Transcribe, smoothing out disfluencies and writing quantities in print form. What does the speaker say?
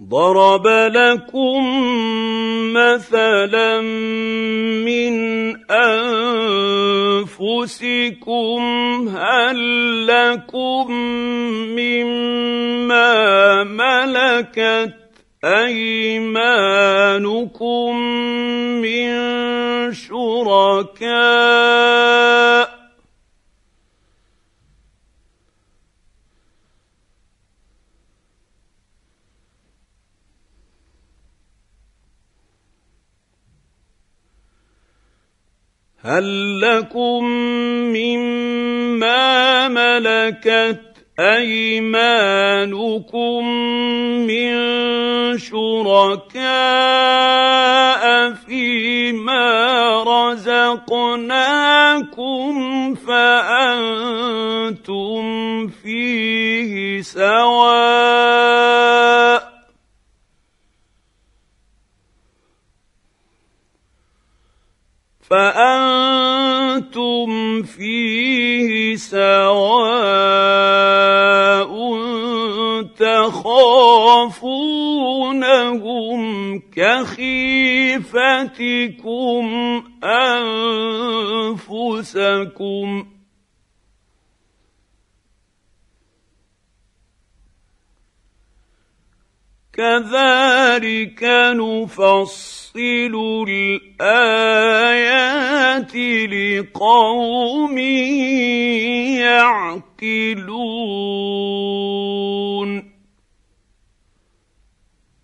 ضرب لكم مثلا من أنفسكم هل لكم مما ملكت أيمانكم من شركاء هل لكم مما ملكت أيمانكم من شركاء فيما رزقناكم فأنتم فيه سواء تخافونهم كخيفتكم أنفسكم كذلك نفصل الآيات لقوم يعقلون